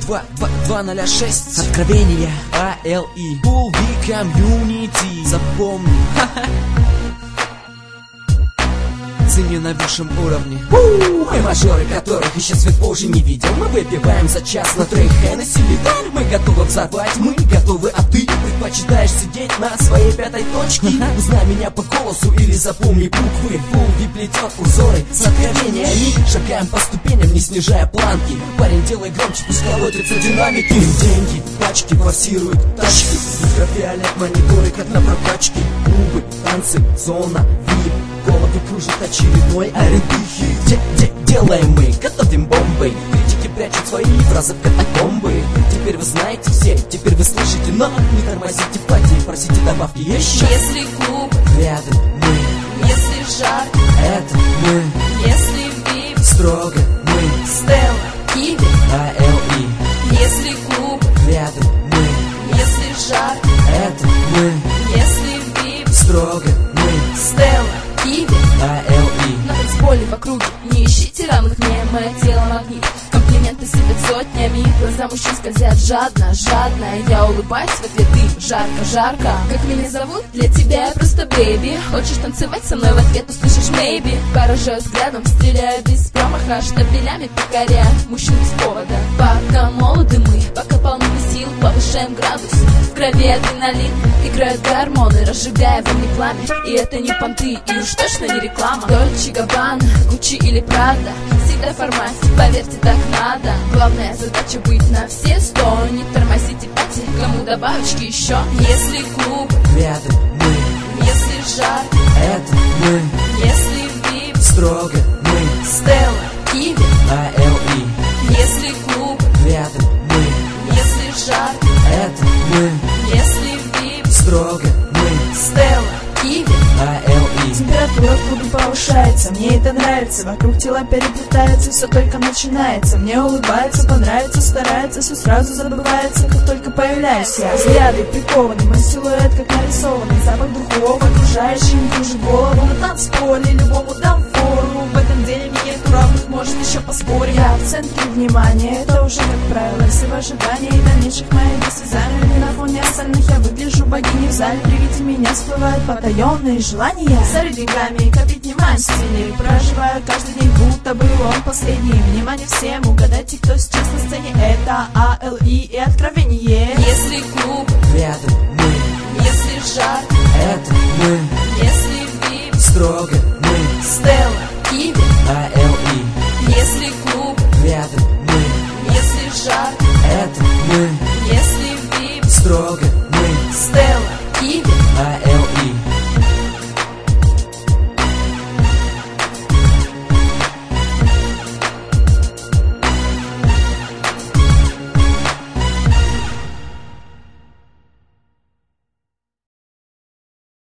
206 Откровения ALE Full V Community. Запомни, цени на высшем уровне. Мы мажоры, которых еще свет Божий не видел. Мы выпиваем за час на троих Хеннесси литр. Мы готовы взорвать, мы готовы, а ты предпочитаешь сидеть на своей пятой точке? Узнай меня по голосу или запомни буквы. Фулви плетет узоры с откровениями. Шагаем по ступеням, не снижая планки. Парень, делай громче, пусть колотятся динамики. Деньги, пачки, форсируют тачки. Ультрафиолет, мониторы, как на прокачке. Клубы, танцы, зона, вип. Головы кружит очередной R&B. Делаем мы, готовим бомбы. Критики прячут свои фразы в катакомбы. Теперь вы знаете все, теперь вы слышите, но не тормозите пати, просите добавки еще. Если клуб, рядом мы. Если жар, это мы. Если вип, строго мы. Стелла, Киви, ALE. Если клуб, рядом мы. Если жар, это мы. Если вип, строго мы. Стелла, Киви, ALE. на танцполе в округе не ищите равных мне, мое тело магнит. Комплименты сыпят сотнями, глаза мужчин скользят жадно, жадно. Я улыбаюсь в ответ, ты жарко, жарко. Как меня зовут? Для тебя я просто бэйби. Хочешь танцевать со мной в ответ, услышишь maybe. Поражаю взглядом, стреляю без промаха, штабелями покоряя мужчин без повода. Пока молоды мы, пока полны сил, повышаем градус. В крови адреналин, играют гормоны, разжигая во мне пламя. И это не понты, и уж точно не реклама. Дольче Габбана, Гуччи или Прада, всегда в формате, поверьте, так надо. Главная задача быть на все 100. Не тормозите пати, кому добавочки еще. Если клуб, рядом мы. Если жар, это мы. Если вип, строго мы. Стелла, Киви, ALE. Если клуб, рядом мы. Если жар, это мы. Если вип, строго мы. Стелла, Киви, ALE. Температура в клубе повышается, мне это нравится. Вокруг тела переплетается, все только начинается. Мне улыбается, понравится, старается, все сразу забывается, как только появляюсь я. Взгляды прикованы, мой силуэт как нарисованный. Запах духов, окружающий, им кружит голову. На танцполе любому дам фору. В этом деле мне нет равных, может еще поспорим. Я в центре внимания, это уже как правило. Все в ожидании дальнейших моих действий замерли. На фоне остальных я выгляжу богиней в зале. При виде меня всплывают потаенные желания. Царю деньгами, копить не мань стиле. Проживаю каждый день, будто бы он последний. Внимание всем, угадайте, кто сейчас на сцене. Это ALE и Откровение. Если клуб, рядом мы. Если жар, это мы. Если вип, строго мы. Стелла, Киви, ALE. Если клуб, рядом мы. Если жар, это мы.